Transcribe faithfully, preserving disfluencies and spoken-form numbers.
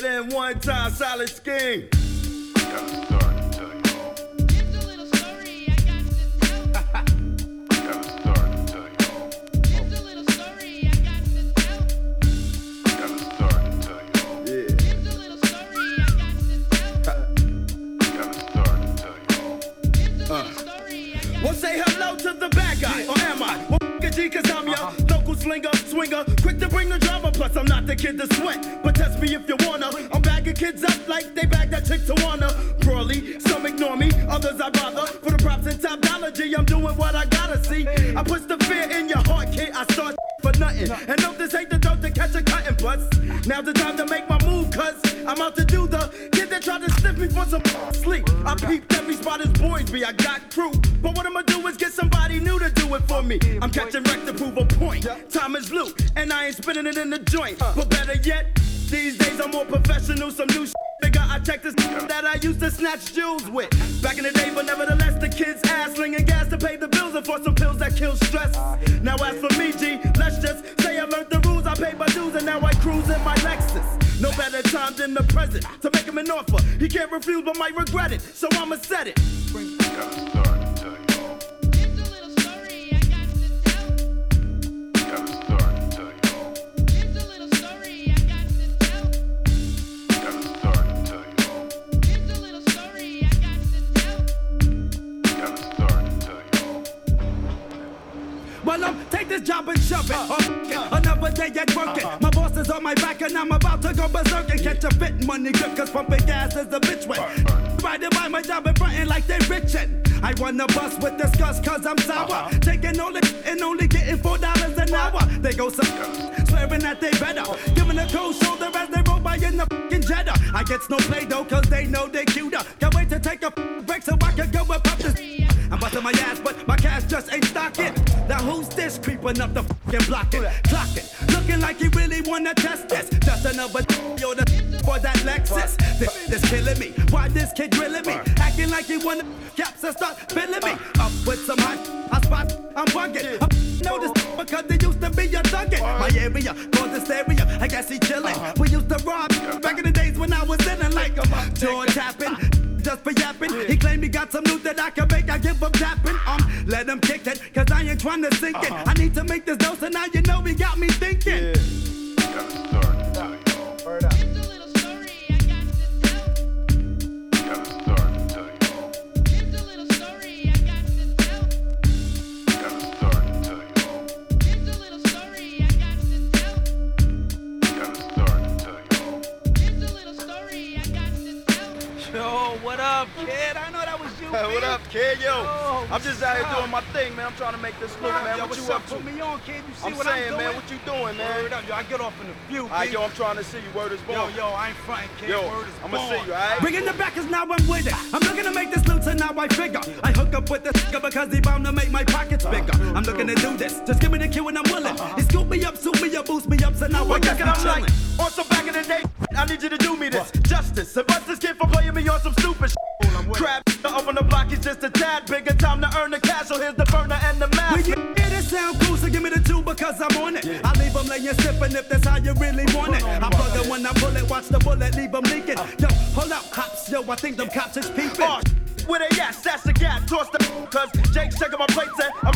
it in one time, solid scheme. Gotta start to tell you all. Here's a little story I got to tell. Gotta start to tell you all. Here's a little story I got to tell. Gotta start to tell you all. Yeah. Here's a little story I got to tell. Gotta start to tell you all. Here's a little story I got Well, say hello to the bad guy, or am I? Well, f- a G, cause I'm your local slinger, swinger, quick to bring the drama, plus I'm not the kid to sweat. But test me if you wanna. I'm bagging kids up like they bag that chick Tawana. Broadly, some ignore me, others I bother. For the props and topology, I'm doing what I gotta see. I push the fear in your heart, kid, I start for nothing. And no, this ain't the dope to catch a cutting plus. Now's the time to make my move, cuz I'm out to do the kid that tried to sniff me for some sleep. I peeped every spot as boys be, I got crew. But what I'ma do is get somebody new to do it for me. I'm catching wreck to prove a point. Time is loot, and I ain't spinning it in the joint. But better yet, these days I'm more professional, some new shit. Figure I check this that I used to snatch jewels with. Back in the day, but nevertheless, the kids ass slinging gas to pay the bills and for some pills that kill stress. Now as for me, G, let's just say I learned the rules, I paid my dues, and now I cruise in my Lexus. No better time than the present to make him an offer. He can't refuse but might regret it, so I'ma set it. Gotta start to tell you all. Here's a little story I got to tell. Gotta start to tell you all. Here's a little story I got to tell. Gotta start to tell you all. Here's a little story I got to tell. Gotta start to tell you all. Well, um, take this job and shove it. Oh, yeah. Another day at working. My boss is on my back and I'm about to go berserk and catch a fit money grip, cause pumping gas is the bitch way. Riding by my job and frontin' like they richin'. I wanna bust with disgust cause I'm sour. Taking all it and only getting four dollars an hour. They go some swearing that they better. Giving a cold shoulder as they roll by in the fucking Jetta. I get no play though cause they know they cuter. Can't wait to take a break so I can go and pop this. I'm busting my ass, but my cash just ain't stocking. Now who's this creeping up the fucking blocking? Clocking, looking like he really wanna test this. Just another yo the for that Lexus. This, this killing me. Why this kid drilling me? Acting like he wanna caps and start filling me. Up with some hot, I spot, I'm bugging. I know this because they used to be a thuggin'. My area, called this area, I guess he chillin'. We used to rob back in the days when I was in it like a George tapping. Just for yapping, he claimed he got some loot that I can make. I give him tapping, um, let him kick it, cause I ain't trying to sink it. I need to make this dose, and now you know he got me thinking. Gotta start to tell you all. Here's a little story I got to tell. Gotta start to tell you all. Here's a little story I got to tell. Gotta start to tell you all. Here's a little story I got to tell. Gotta start to tell you all. Here's a little story I got to tell. Yo, what up, kid? I know that was you. Hey, what up, kid? Yo, Yo, I'm just out here what's doing my thing, man. I'm trying to make this look, man. Yo, What what's you up? up to? Put me on, kid. You see I'm what saying, I'm doing? man, what you doing, man? Word up, yo. I get off in a few, All right, kid. yo, I'm trying to see you. Word is Yo, born. yo, I ain't frontin', kid. Yo, Word is I'ma born. see you, all right? Bringing the back is now I'm with it. I'm looking to make this loot, so now I figure. I hook up with this nigga because he bound to make my pockets bigger. I'm looking to do this. Just give me the cue and I'm willing. He scoop me up, suit me up, boost me up, so now I Well, guess check it, I'm I'm like, chillin'. on some back in the day, I need you to do me this justice. And bust this kid for playing me on some stupid shit. Crap, up on the block, he's just a tad bigger. Time to earn the cash, so here's the burner and the mask. When you hear this sound cool, so give me the two because I'm on it. I leave them laying sipping if that's how you really want it. I plug it when I pull it, watch the bullet, leave them leaking. Yo, hold up, cops, yo, I think them cops is peeping. Oh, with a yes, that's the gap. Toss the cause Jake's checking my plates and I'm